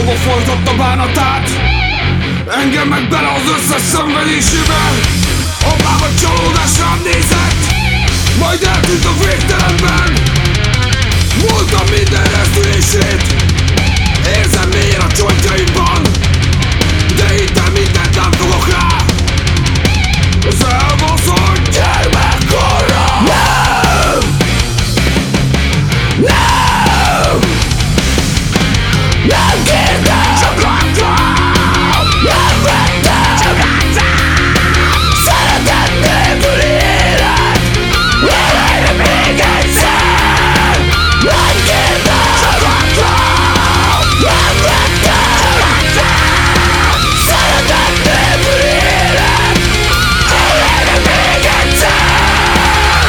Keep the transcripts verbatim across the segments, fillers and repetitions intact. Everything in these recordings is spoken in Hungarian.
hova folytatta bánatát. Engem meg bele az összes szenvedésébe. Apám a csalódás rám nézett, majd eltűnt a végtelenben. Múltam minden rezdülését, érzem mélyen a csontjaimban, de hittem mindent nem fogok rá. Az elbaszott gyermekkorra. Nem! Nem! Nem kértem! Csak láttam! Nem vettem! Csak láttam! Szeretet nélkül élet! Élejre még egyszer! Nem kértem! Csak láttam! Nem vettem! Csak láttam! Szeretet nélkül élet! Élejre még egyszer!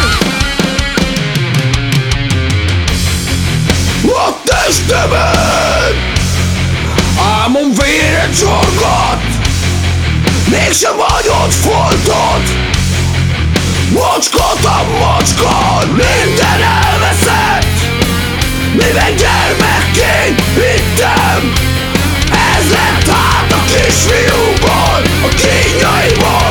A testemen álmom véret csorgat, mégsem hagyott foltot. Macskata macska, minden elveszett, mivel gyermekként hittem. Ez lett hát a kisfiúból, a kínjaiból.